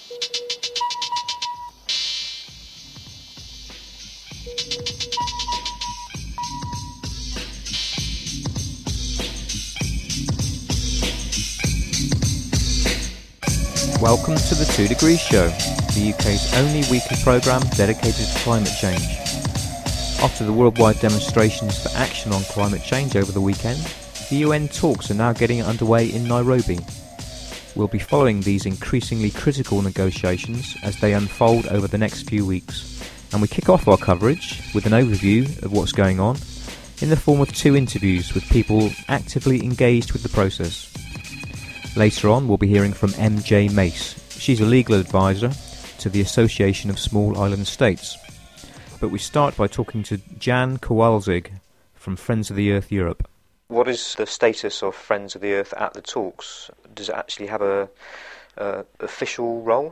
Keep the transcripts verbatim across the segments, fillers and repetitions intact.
Welcome to the Two Degrees Show, the U K's only weekly programme dedicated to climate change. After the worldwide demonstrations for action on climate change over the weekend, the U N talks are now getting underway in Nairobi. We'll be following these increasingly critical negotiations as they unfold over the next few weeks, and we kick off our coverage with an overview of what's going on in the form of two interviews with people actively engaged with the process. Later on, we'll be hearing from M J Mace. She's a legal advisor to the Association of Small Island States. But we start by talking to Jan Kowalczyk from Friends of the Earth Europe. What is the status of Friends of the Earth at the talks? Does it actually have a, a official role?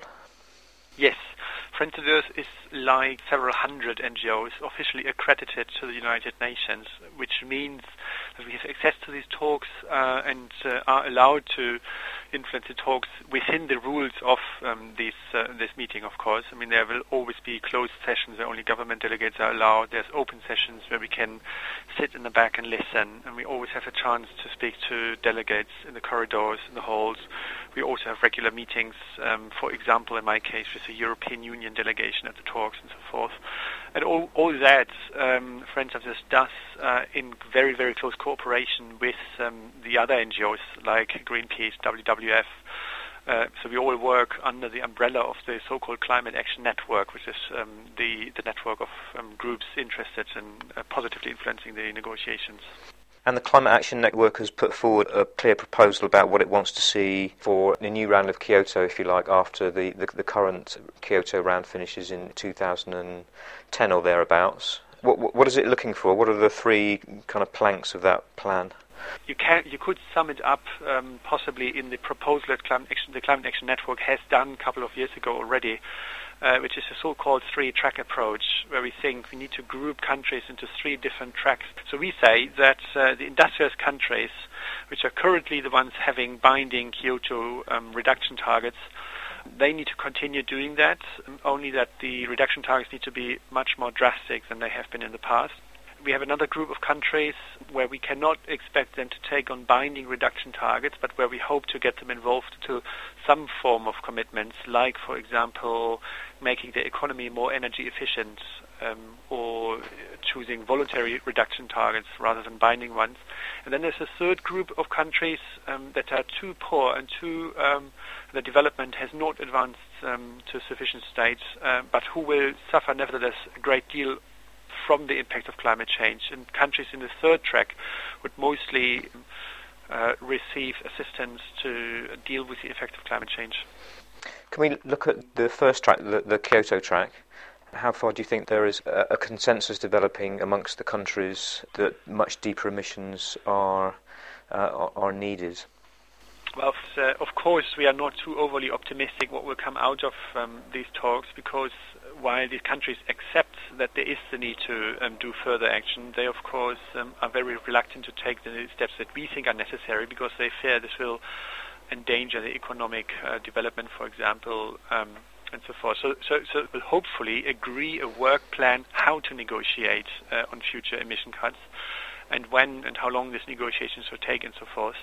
Yes. Friends of the Earth is like several hundred N G Os officially accredited to the United Nations, which means that we have access to these talks uh, and uh, are allowed to influence the talks within the rules of um, these, uh, this meeting, of course. I mean, there will always be closed sessions where only government delegates are allowed. There's open sessions where we can sit in the back and listen, and we always have a chance to speak to delegates in the corridors, in the halls. We also have regular meetings, um, for example, in my case, with the European Union delegation at the talks and so forth. And all, all that um, Friends of the Earth does uh, in very, very close cooperation with um, the other N G Os like Greenpeace, W W F. Uh, so we all work under the umbrella of the so-called Climate Action Network, which is um, the, the network of um, groups interested in uh, positively influencing the negotiations. And the Climate Action Network has put forward a clear proposal about what it wants to see for a new round of Kyoto, if you like, after the, the, the current Kyoto round finishes in two thousand ten or thereabouts. What, what is it looking for? What are the three kind of planks of that plan? You can you could sum it up um, possibly in the proposal that Climate Action, the Climate Action Network has done a couple of years ago already, uh, which is a so-called three-track approach, where we think we need to group countries into three different tracks. So we say that uh, the industrialized countries, which are currently the ones having binding Kyoto um, reduction targets, they need to continue doing that, only that the reduction targets need to be much more drastic than they have been in the past. We have another group of countries where we cannot expect them to take on binding reduction targets, but where we hope to get them involved to some form of commitments, like, for example, making the economy more energy efficient, um, or choosing voluntary reduction targets rather than binding ones. And then there's a third group of countries um, that are too poor and too um, the development has not advanced um, to a sufficient state, uh, but who will suffer nevertheless a great deal from the impact of climate change. And countries in the third track would mostly uh, receive assistance to deal with the effect of climate change. Can we look at the first track, the, the Kyoto track? How far do you think there is a, a consensus developing amongst the countries that much deeper emissions are uh, are needed? Well, uh, of course, we are not too overly optimistic what will come out of um, these talks, because while these countries accept that there is the need to um, do further action, they, of course, um, are very reluctant to take the steps that we think are necessary, because they fear this will endanger the economic uh, development, for example, um, and so forth. So, so, so we'll hopefully agree a work plan how to negotiate uh, on future emission cuts, and when and how long these negotiations will take, and so forth.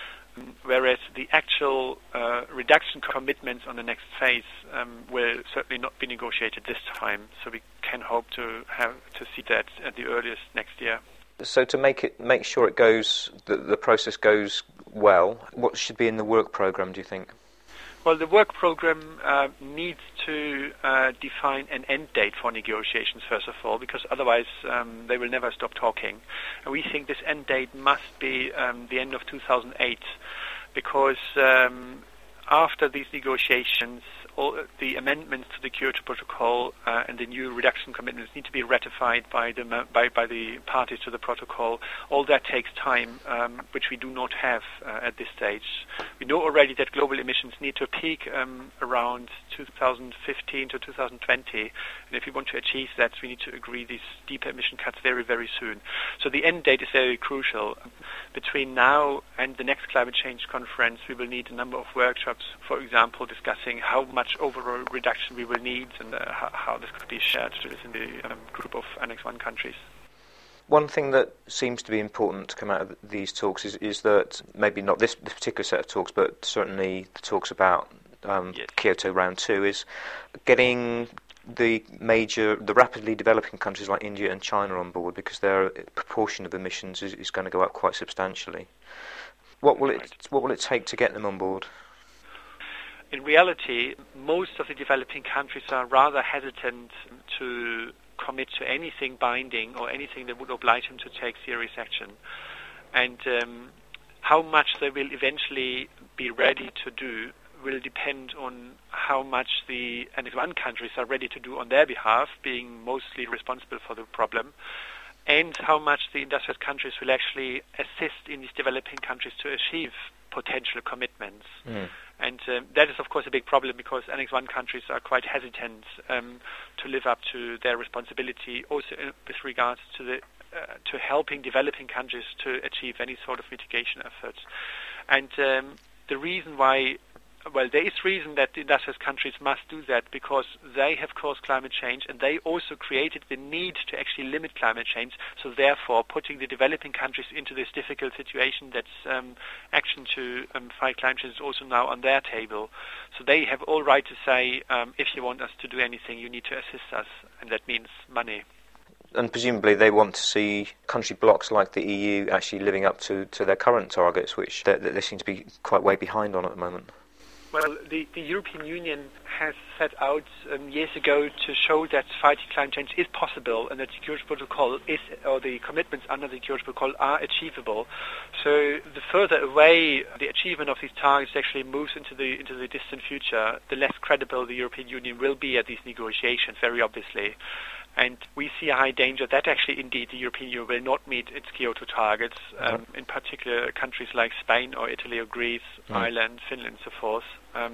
Whereas the actual uh, reduction commitments on the next phase um, will certainly not be negotiated this time, so we can hope to have to see that at the earliest next year. So to make it make sure it goes, the, the process goes well, what should be in the work programme, do you think? Well, the work program uh, needs to uh, define an end date for negotiations, first of all, because otherwise um, they will never stop talking. And we think this end date must be um, the end of two thousand eight, because um, after these negotiations, all the amendments to the Kyoto Protocol uh, and the new reduction commitments need to be ratified by the by, by the parties to the protocol. All that takes time, um, which we do not have uh, at this stage. We know already that global emissions need to peak um, around two thousand fifteen to two thousand twenty, and if we want to achieve that, we need to agree these deeper emission cuts very, very soon. So the end date is very crucial. Between now and the next climate change conference, we will need a number of workshops for example, discussing how much overall reduction we will need and uh, how, how this could be shared within the um, group of Annex one countries. One thing that seems to be important to come out of these talks is, is that maybe not this, this particular set of talks, but certainly the talks about um, yes. Kyoto Round Two, is getting the major, the rapidly developing countries like India and China on board, because their proportion of emissions is, is going to go up quite substantially. What will it What will it take to get them on board? In reality, most of the developing countries are rather hesitant to commit to anything binding or anything that would oblige them to take serious action. And um, how much they will eventually be ready to do will depend on how much the Annex one countries are ready to do on their behalf, being mostly responsible for the problem, and how much the industrial countries will actually assist in these developing countries to achieve potential commitments. Mm. And um, that is, of course, a big problem, because Annex one countries are quite hesitant um, to live up to their responsibility, also in, with regards to the uh, to helping developing countries to achieve any sort of mitigation efforts. And um, the reason why, well, there is reason that the industrial countries must do that, because they have caused climate change and they also created the need to actually limit climate change. So therefore, putting the developing countries into this difficult situation, that's um, action to um, fight climate change, is also now on their table. So they have all right to say, um, if you want us to do anything, you need to assist us, and that means money. And presumably they want to see country blocs like the E U actually living up to, to their current targets, which they, they seem to be quite way behind on at the moment. Well, the, the European Union has set out um, years ago to show that fighting climate change is possible, and that the Kyoto Protocol is, or the commitments under the Kyoto Protocol are achievable. So the further away the achievement of these targets actually moves into the into the distant future, the less credible the European Union will be at these negotiations, very obviously. And we see a high danger that actually, indeed, the European Union will not meet its Kyoto targets, um, in particular countries like Spain or Italy or Greece, mm. Ireland, Finland, and so forth. Um,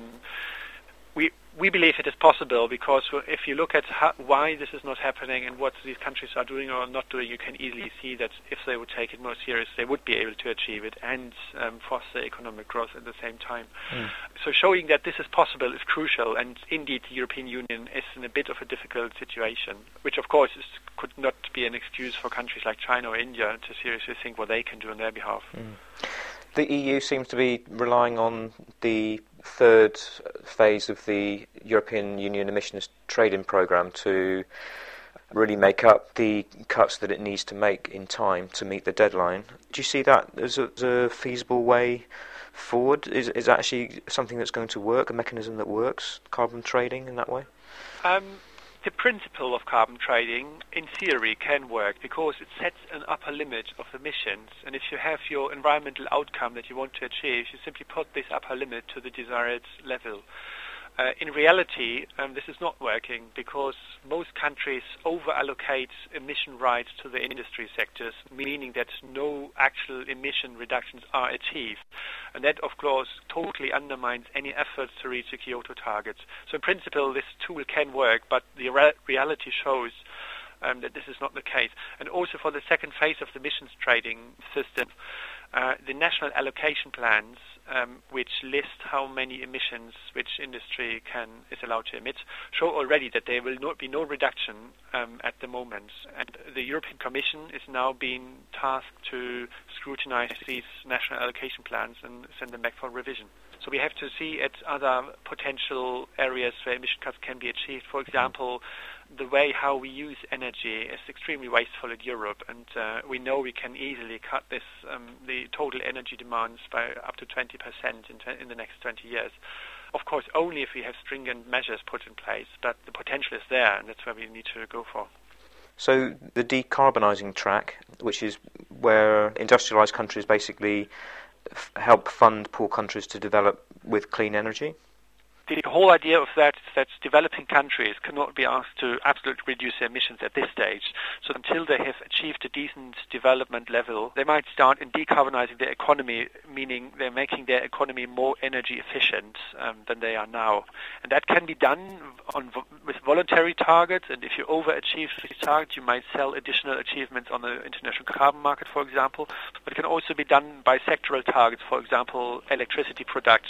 we we believe it is possible, because if you look at how, why this is not happening and what these countries are doing or not doing, you can easily see that if they would take it more serious, they would be able to achieve it and um, foster economic growth at the same time. Mm. So showing that this is possible is crucial, and indeed the European Union is in a bit of a difficult situation, which of course is, could not be an excuse for countries like China or India to seriously think what they can do on their behalf. Mm. The E U seems to be relying on the third phase of the European Union emissions trading programme to really make up the cuts that it needs to make in time to meet the deadline. Do you see that as a, as a feasible way forward? Is, is that actually something that's going to work, a mechanism that works, carbon trading in that way? Um, the principle of carbon trading, in theory, can work, because it sets an upper limit of emissions. And if you have your environmental outcome that you want to achieve, you simply put this upper limit to the desired level. Uh, in reality, um, this is not working, because most countries over-allocate emission rights to the industry sectors, meaning that no actual emission reductions are achieved. And that, of course, totally undermines any efforts to reach the Kyoto targets. So in principle, this tool can work, but the re- reality shows um, that this is not the case. And also for the second phase of the emissions trading system, uh, the national allocation plans, Um, which list how many emissions which industry can is allowed to emit, show already that there will not be no reduction um, at the moment. And the European Commission is now being tasked to scrutinize these national allocation plans and send them back for revision. So we have to see at other potential areas where emission cuts can be achieved. For example, the way how we use energy is extremely wasteful in Europe, and uh, we know we can easily cut this um, the total energy demands by up to twenty percent in, t- in the next twenty years. Of course, only if we have stringent measures put in place, but the potential is there, and that's where we need to go for. So the decarbonising track, which is where industrialised countries basically f- help fund poor countries to develop with clean energy? The whole idea of that is that developing countries cannot be asked to absolutely reduce their emissions at this stage. So until they have achieved a decent development level, they might start in decarbonizing their economy, meaning they're making their economy more energy efficient um, than they are now. And that can be done on vo- with voluntary targets, and if you overachieve these targets, you might sell additional achievements on the international carbon market, for example. But it can also be done by sectoral targets, for example, electricity production.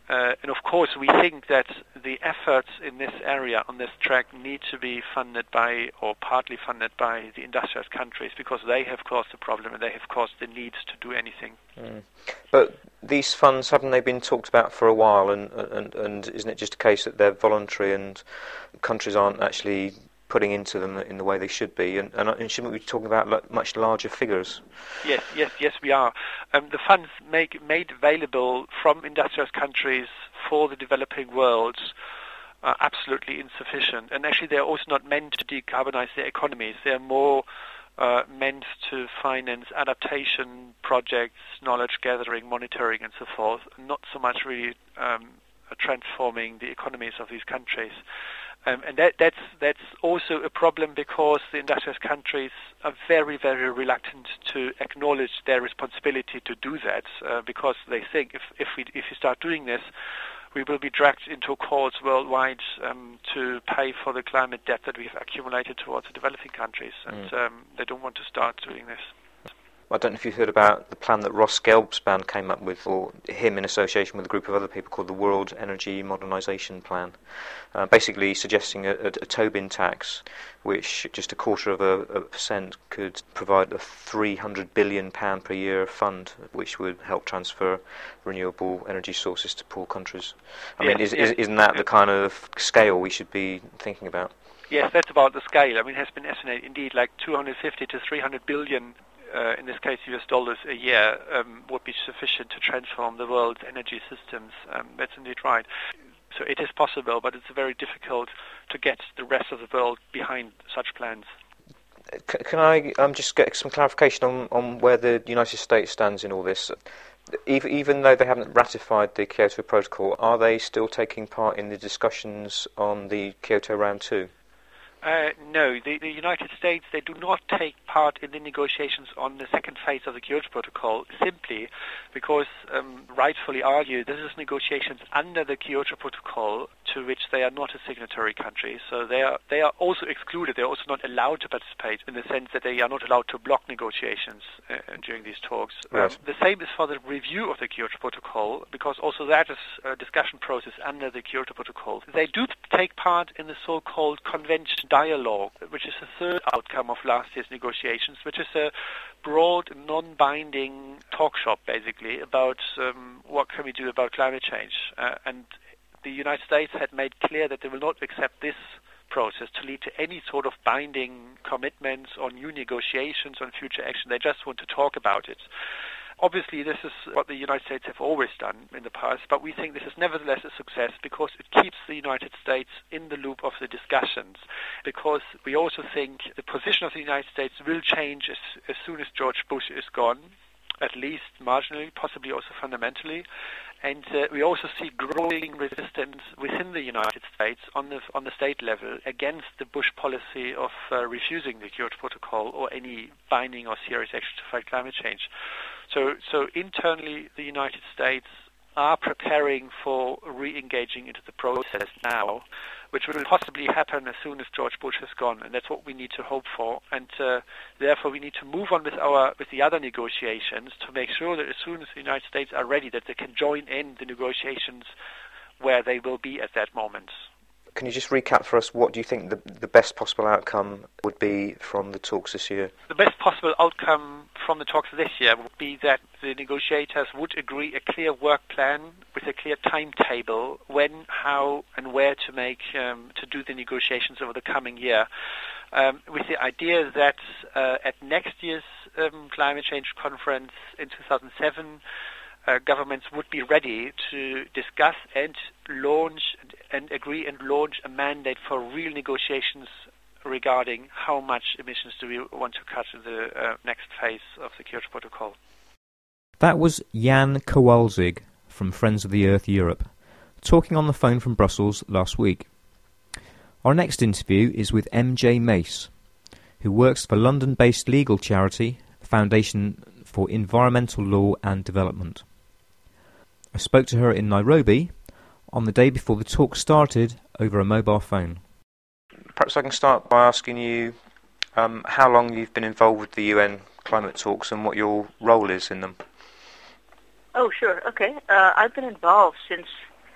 Uh, and of course, we think that the efforts in this area, on this track, need to be funded by, or partly funded by, the industrialized countries, because they have caused the problem and they have caused the need to do anything. Mm. But these funds, haven't they been talked about for a while, and, and, and isn't it just a case that they're voluntary and countries aren't actually putting into them in the way they should be, and, and, and shouldn't we be talking about like, much larger figures? Yes, yes, yes, we are. Um, the funds make, made available from industrialized countries for the developing world are absolutely insufficient, and actually they're also not meant to decarbonize their economies. They're more uh, meant to finance adaptation projects, knowledge gathering, monitoring, and so forth, not so much really um, transforming the economies of these countries. Um, and that, that's that's also a problem because the industrialized countries are very, very reluctant to acknowledge their responsibility to do that, uh, because they think if if we if we start doing this, we will be dragged into courts worldwide um, to pay for the climate debt that we've accumulated towards the developing countries, and mm. um, they don't want to start doing this. I don't know if you heard about the plan that Ross Gelbspan came up with, or him in association with a group of other people, called the World Energy Modernisation Plan, uh, basically suggesting a, a, a Tobin tax, which just a quarter of a, a percent could provide a three hundred billion pounds per year fund, which would help transfer renewable energy sources to poor countries. I yes, mean, is, yes. is, isn't that the kind of scale we should be thinking about? Yes, that's about the scale. I mean, it has been estimated, indeed, like two hundred fifty to three hundred billion Uh, in this case U S dollars a year um, would be sufficient to transform the world's energy systems. Um, that's indeed right. So it is possible, but it's very difficult to get the rest of the world behind such plans. C- can I um, just get some clarification on, on where the United States stands in all this? Even, even though they haven't ratified the Kyoto Protocol, are they still taking part in the discussions on the Kyoto Round two? Uh, no, the, the United States, they do not take part in the negotiations on the second phase of the Kyoto Protocol, simply because, um, rightfully argued, this is negotiations under the Kyoto Protocol to which they are not a signatory country. So they are they are also excluded. They are also not allowed to participate, in the sense that they are not allowed to block negotiations uh, during these talks. Right. Um, the same is for the review of the Kyoto Protocol, because also that is a discussion process under the Kyoto Protocol. They do take part in the so-called convention dialogue, which is the third outcome of last year's negotiations, which is a broad, non-binding talk shop, basically, about um, what can we do about climate change. Uh, and the United States had made clear that they will not accept this process to lead to any sort of binding commitments or new negotiations on future action. They just want to talk about it. Obviously, this is what the United States have always done in the past, but we think this is nevertheless a success because it keeps the United States in the loop of the discussions, because we also think the position of the United States will change as, as soon as George Bush is gone, at least marginally, possibly also fundamentally. And uh, we also see growing resistance within the United States on the on the state level against the Bush policy of uh, refusing the Kyoto Protocol or any binding or serious action to fight climate change. So, so internally, the United States are preparing for re-engaging into the process now, which will possibly happen as soon as George Bush has gone, and that's what we need to hope for. And uh, therefore, we need to move on with our with the other negotiations to make sure that as soon as the United States are ready, that they can join in the negotiations where they will be at that moment. Can you just recap for us, what do you think the, the best possible outcome would be from the talks this year? The best possible outcome from the talks this year would be that the negotiators would agree a clear work plan with a clear timetable when, how, and where to make um, to do the negotiations over the coming year, um, with the idea that uh, at next year's um, climate change conference in two thousand seven, Uh, governments would be ready to discuss and launch and agree and launch a mandate for real negotiations regarding how much emissions do we want to cut in the uh, next phase of the Kyoto Protocol. That was Jan Kowalczyk from Friends of the Earth Europe, talking on the phone from Brussels last week. Our next interview is with M J Mace, who works for London-based legal charity Foundation for Environmental Law and Development. I spoke to her in Nairobi on the day before the talk started over a mobile phone. Perhaps I can start by asking you um, how long you've been involved with the U N climate talks and what your role is in them. Oh, sure. Okay. Uh, I've been involved since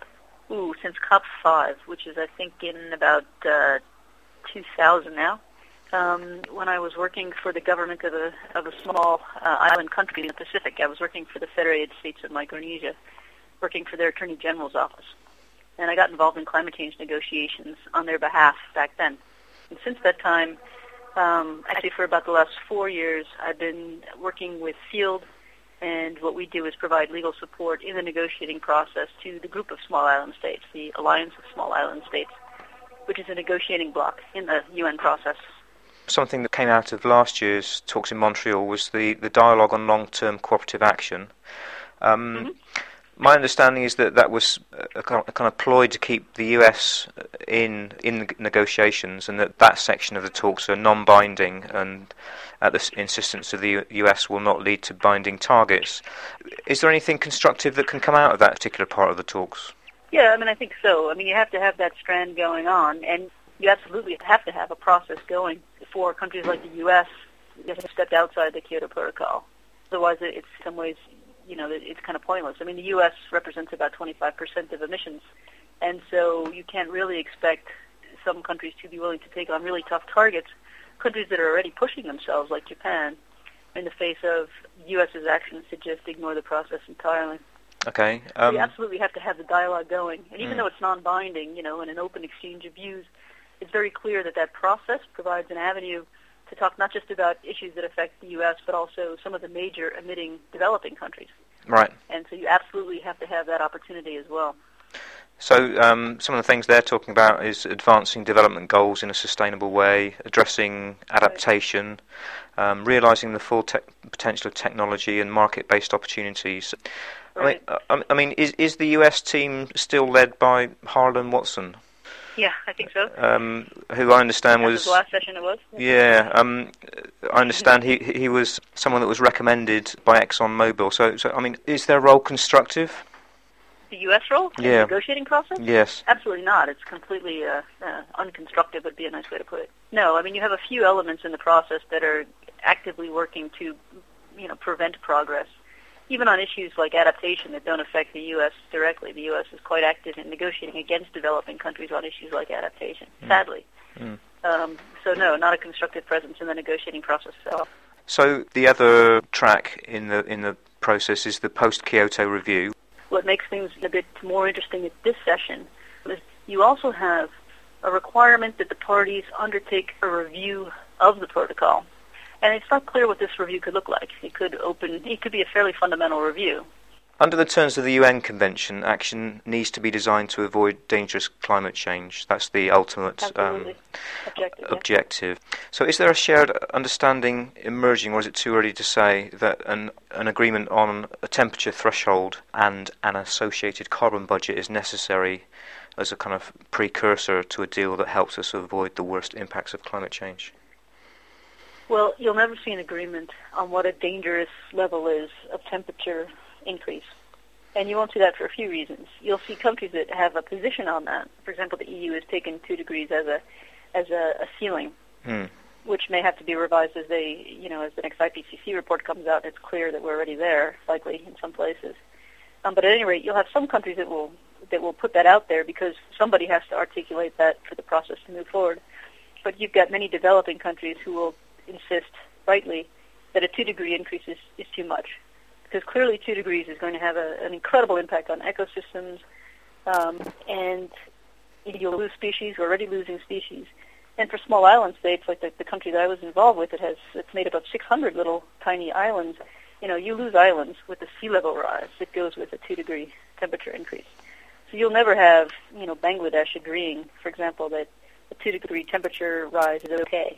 Ooh, since COP five, which is, I think, in about uh, two thousand now. Um, when I was working for the government of a, of a small uh, island country in the Pacific, I was working for the Federated States of Micronesia, working for their Attorney General's office. And I got involved in climate change negotiations on their behalf back then. And since that time, um, actually for about the last four years, I've been working with FIELD, and what we do is provide legal support in the negotiating process to the group of small island states, the Alliance of Small Island States, which is a negotiating bloc in the U N process. Something that came out of last year's talks in Montreal was the, the dialogue on long-term cooperative action. Um, mm-hmm. My understanding is that that was a kind, of, a kind of ploy to keep the U S in in the negotiations, and that that section of the talks are non-binding, and at the insistence of the U S will not lead to binding targets. Is there anything constructive that can come out of that particular part of the talks? Yeah, I mean, I think so. I mean, you have to have that strand going on, and you absolutely have to have a process going for countries like the U S that have stepped outside the Kyoto Protocol. Otherwise, it's in some ways, you know, it's kind of pointless. I mean, the U S represents about twenty-five percent of emissions, and so you can't really expect some countries to be willing to take on really tough targets, countries that are already pushing themselves, like Japan, in the face of U S's actions to just ignore the process entirely. Okay. So Um, you absolutely have to have the dialogue going. And even mm. though it's non-binding, you know, in an open exchange of views, it's very clear that that process provides an avenue to talk not just about issues that affect the U S, but also some of the major emitting developing countries. Right. And so you absolutely have to have that opportunity as well. So um, some of the things they're talking about is advancing development goals in a sustainable way, addressing adaptation, right. um, realising the full te- potential of technology and market-based opportunities. Right. I mean, I mean is, is the U S team still led by Harlan Watson? Yeah, I think so. Um, who I understand As was... the last session it was. Yeah, um, I understand he he was someone that was recommended by ExxonMobil. So, so I mean, is their role constructive? The U S role in yeah. the negotiating process? Yes. Absolutely not. It's completely uh, uh, unconstructive would be a nice way to put it. No, I mean, you have a few elements in the process that are actively working to, you know, prevent progress. Even on issues like adaptation that don't affect the U S directly, the U S is quite active in negotiating against developing countries on issues like adaptation, mm. sadly. Mm. Um, so no, not a constructive presence in the negotiating process itself. So the other track in the in the process is the post-Kyoto review. What makes things a bit more interesting at this session is you also have a requirement that the parties undertake a review of the protocol. And it's not clear what this review could look like. It could open. It could be a fairly fundamental review. Under the terms of the U N Convention, action needs to be designed to avoid dangerous climate change. That's the ultimate um, objective, yeah. objective. So is there a shared understanding emerging, or is it too early to say, that an, an agreement on a temperature threshold and an associated carbon budget is necessary as a kind of precursor to a deal that helps us avoid the worst impacts of climate change? Well, you'll never see an agreement on what a dangerous level is of temperature increase. And you won't see that for a few reasons. You'll see countries that have a position on that. For example, the E U has taken two degrees as a as a, a ceiling, hmm. which may have to be revised as they, you know, as the next I P C C report comes out. It's clear that we're already there, likely in some places. Um, but at any rate, you'll have some countries that will that will put that out there because somebody has to articulate that for the process to move forward. But you've got many developing countries who will insist, rightly, that a two-degree increase is, is too much. Because clearly two degrees is going to have a, an incredible impact on ecosystems, um, and you'll lose species. We're already losing species. And for small island states, like the, the country that I was involved with, it has it's made up of six hundred little tiny islands. You know, you lose islands with the sea level rise that goes with a two-degree temperature increase. So you'll never have, you know, Bangladesh agreeing, for example, that a two-degree temperature rise is okay.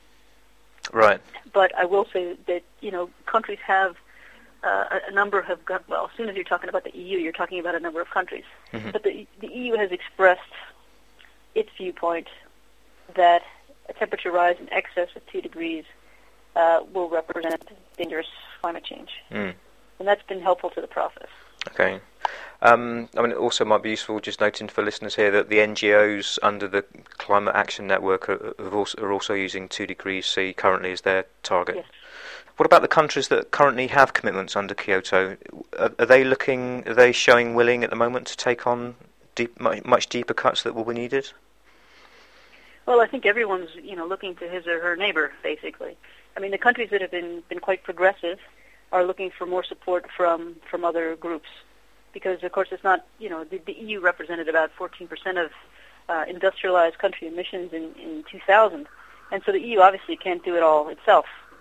Right. But I will say that, you know, countries have uh, a number have got, well, as soon as you're talking about the E U, you're talking about a number of countries. Mm-hmm. But the, the E U has expressed its viewpoint that a temperature rise in excess of two degrees uh, will represent dangerous climate change. Mm. And that's been helpful to the process. Okay. Um, I mean, it also might be useful just noting for listeners here that the N G Os under the Climate Action Network are, are, also, are also using two degrees C currently as their target. Yes. What about the countries that currently have commitments under Kyoto? Are, are they looking? Are they showing willing at the moment to take on deep, much, much deeper cuts that will be needed? Well, I think everyone's, you know, looking to his or her neighbor, basically. I mean, the countries that have been, been quite progressive are looking for more support from, from other groups. Because, of course, it's not, you know, the, the E U represented about fourteen percent of uh, industrialized country emissions in, in two thousand. And so the E U obviously can't do it all itself.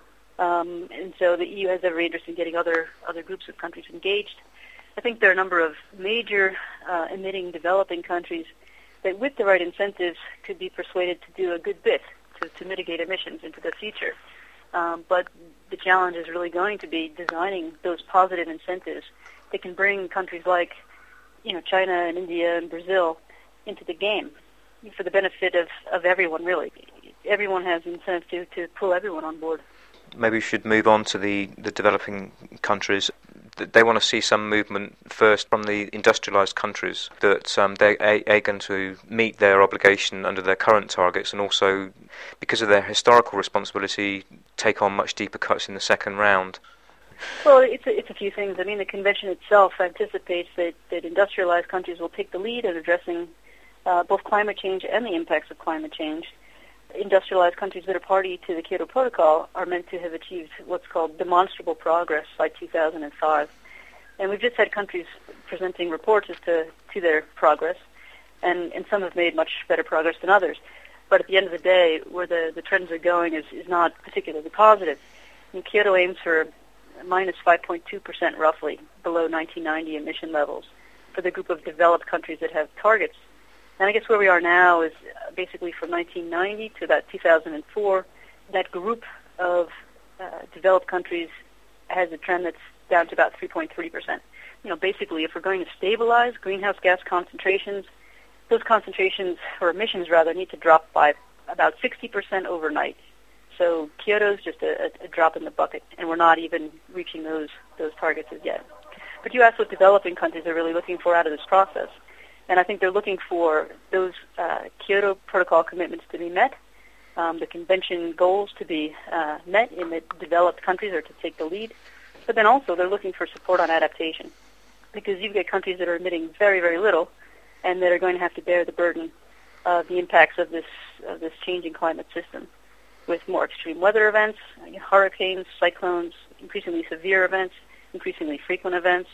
Um, and so the E U has every interest in getting other, other groups of countries engaged. I think there are a number of major uh, emitting developing countries that with the right incentives could be persuaded to do a good bit to, to mitigate emissions into the future. Um, but the challenge is really going to be designing those positive incentives that can bring countries like, you know, China and India and Brazil into the game for the benefit of, of everyone, really. Everyone has incentive to, to pull everyone on board. Maybe we should move on to the, the developing countries. They want to see some movement first from the industrialized countries that um, they're a, a going to meet their obligation under their current targets, and also, because of their historical responsibility, take on much deeper cuts in the second round. Well, it's a, it's a few things. I mean, the convention itself anticipates that, that industrialized countries will take the lead in addressing uh, both climate change and the impacts of climate change. Industrialized countries that are party to the Kyoto Protocol are meant to have achieved what's called demonstrable progress by two thousand five. And we've just had countries presenting reports as to, to their progress, and, and some have made much better progress than others. But at the end of the day, where the, the trends are going is, is not particularly positive. And Kyoto aims for minus five point two percent roughly below nineteen ninety emission levels for the group of developed countries that have targets. And I guess where we are now is basically from nineteen ninety to about two thousand four, that group of uh, developed countries has a trend that's down to about three point three percent. You know, basically, if we're going to stabilize greenhouse gas concentrations, those concentrations, or emissions rather, need to drop by about sixty percent overnight. So Kyoto's just a, a drop in the bucket, and we're not even reaching those those targets as yet. But you asked what developing countries are really looking for out of this process. And I think they're looking for those uh, Kyoto Protocol commitments to be met, um, the convention goals to be uh, met in the developed countries or to take the lead. But then also they're looking for support on adaptation, because you've got countries that are emitting very, very little and that are going to have to bear the burden of the impacts of this of this changing climate system, with more extreme weather events, hurricanes, cyclones, increasingly severe events, increasingly frequent events,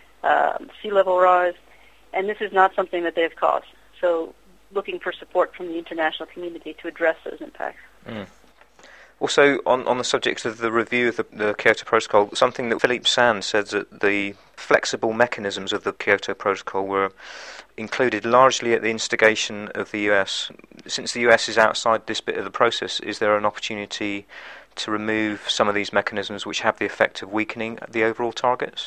um, sea level rise. And this is not something that they've caused. So looking for support from the international community to address those impacts. Mm. Also, on, on the subject of the review of the, the Kyoto Protocol, something that Philippe Sands said that the flexible mechanisms of the Kyoto Protocol were included largely at the instigation of the U S. Since the U S is outside this bit of the process, is there an opportunity to remove some of these mechanisms which have the effect of weakening the overall targets?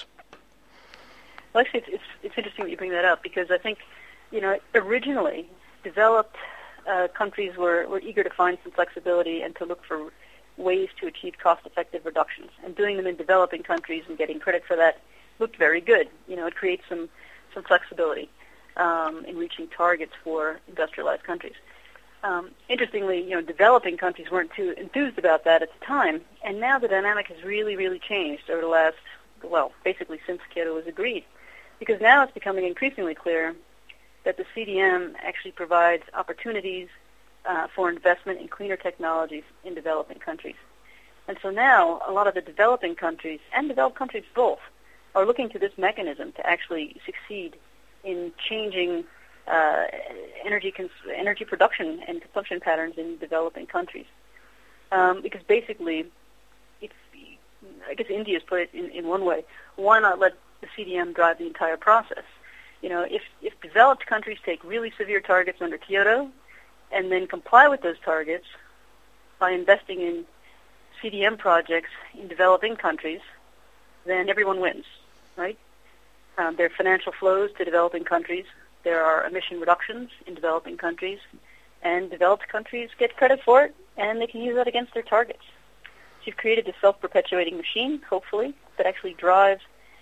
Well, actually, it's, it's, it's interesting that you bring that up, because I think, you know, originally developed uh, countries were, were eager to find some flexibility and to look for ways to achieve cost-effective reductions. And doing them in developing countries and getting credit for that looked very good. You know, it creates some, some flexibility um, in reaching targets for industrialized countries. Um, interestingly, you know, developing countries weren't too enthused about that at the time, and now the dynamic has really, really changed over the last, well, basically since Kyoto was agreed. Because now it's becoming increasingly clear that the C D M actually provides opportunities uh, for investment in cleaner technologies in developing countries. And so now a lot of the developing countries, and developed countries both, are looking to this mechanism to actually succeed in changing uh, energy cons- energy production and consumption patterns in developing countries. Um, because basically, if, I guess India's put it in, in one way, why not let the C D M drive the entire process? You know, if, if developed countries take really severe targets under Kyoto and then comply with those targets by investing in C D M projects in developing countries, then everyone wins, right? Um, there are financial flows to developing countries. There are emission reductions in developing countries, and developed countries get credit for it, and they can use that against their targets. So you've created a self-perpetuating machine, hopefully, that actually drives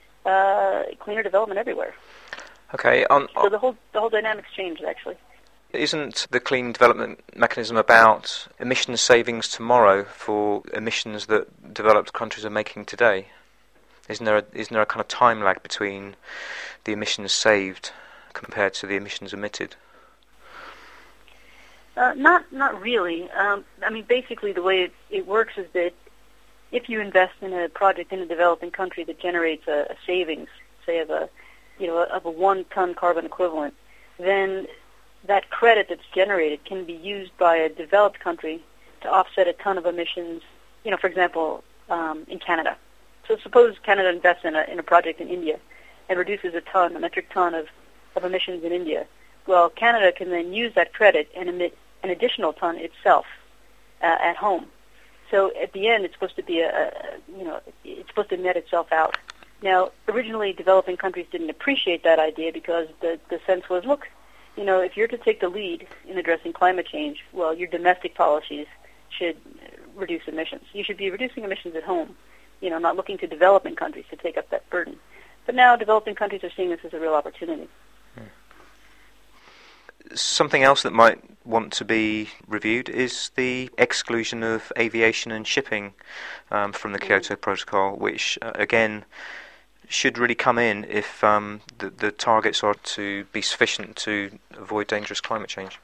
Uh, cleaner development everywhere. Okay. On, on so the whole the whole dynamics changed, actually. Isn't the clean development mechanism about emissions savings tomorrow for emissions that developed countries are making today? Isn't there a, isn't there a kind of time lag between the emissions saved compared to the emissions emitted? Uh, not not really. Um, I mean, basically the way it, it works is that if you invest in a project in a developing country that generates a, a savings, say of a you know of a one ton carbon equivalent, then that credit that's generated can be used by a developed country to offset a ton of emissions. You know, for example, um, in Canada. So suppose Canada invests in a in a project in India and reduces a ton, a metric ton of, of emissions in India. Well, Canada can then use that credit and emit an additional ton itself uh, at home. So at the end, it's supposed to be a, a you know it's supposed to net itself out. Now, originally, developing countries didn't appreciate that idea because the the sense was, look, you know, if you're to take the lead in addressing climate change, well, your domestic policies should reduce emissions. You should be reducing emissions at home, you know, not looking to developing countries to take up that burden. But now developing countries are seeing this as a real opportunity. Something else that might want to be reviewed is the exclusion of aviation and shipping um, from the Kyoto Protocol, which, uh, again, should really come in if um, the, the targets are to be sufficient to avoid dangerous climate change.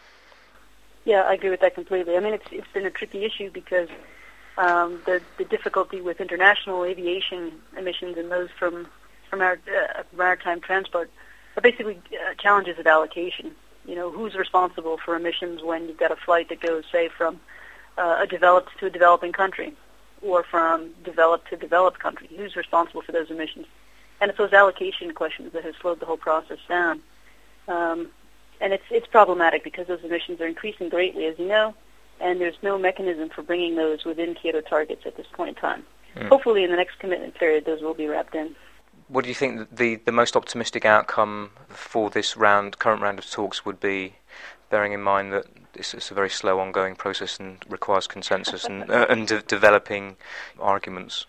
Yeah, I agree with that completely. I mean, it's it's been a tricky issue because um, the the difficulty with international aviation emissions and those from from our uh, maritime transport are basically uh, challenges of allocation. You know, who's responsible for emissions when you've got a flight that goes, say, from uh, a developed to a developing country, or from developed to developed country? Who's responsible for those emissions? And it's those allocation questions that have slowed the whole process down. Um, and it's it's problematic because those emissions are increasing greatly, as you know, and there's no mechanism for bringing those within Kyoto targets at this point in time. Mm. Hopefully in the next commitment period, those will be wrapped in. What do you think the the most optimistic outcome for this round, current round of talks would be, bearing in mind that this is a very slow ongoing process and requires consensus and, uh, and de- developing arguments?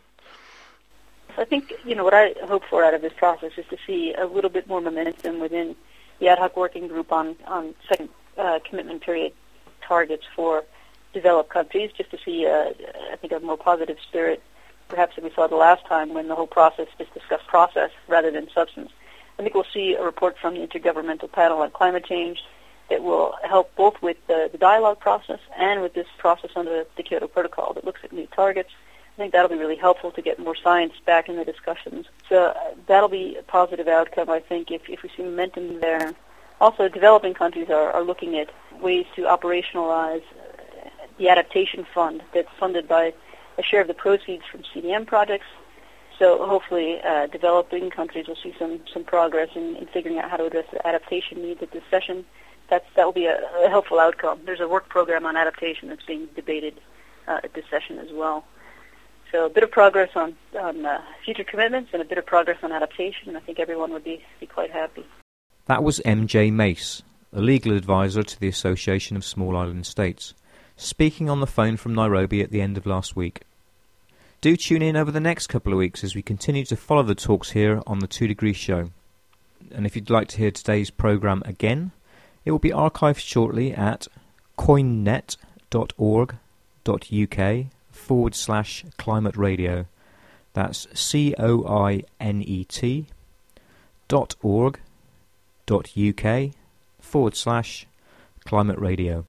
I think, you know, what I hope for out of this process is to see a little bit more momentum within the ad hoc working group on, on second uh, commitment period targets for developed countries, just to see, uh, I think, a more positive spirit, perhaps than we saw the last time when the whole process just discussed process rather than substance. I think we'll see a report from the Intergovernmental Panel on Climate Change that will help both with the, the dialogue process and with this process under the Kyoto Protocol that looks at new targets. I think that'll be really helpful to get more science back in the discussions. So uh, that'll be a positive outcome, I think, if, if we see momentum there. Also, developing countries are, are looking at ways to operationalize uh, the adaptation fund that's funded by a share of the proceeds from C D M projects. So hopefully uh, developing countries will see some, some progress in, in figuring out how to address the adaptation needs at this session. That's, that will be a, a helpful outcome. There's a work program on adaptation that's being debated uh, at this session as well. So a bit of progress on, on uh, future commitments and a bit of progress on adaptation, and I think everyone would be, be quite happy. That was M J Mace, a legal advisor to the Association of Small Island States, speaking on the phone from Nairobi at the end of last week. Do tune in over the next couple of weeks as we continue to follow the talks here on the Two Degree Show. And if you'd like to hear today's programme again, it will be archived shortly at coinnet dot org dot U K forward slash climate radio. That's C O I N E T dot org dot U K forward slash climate radio.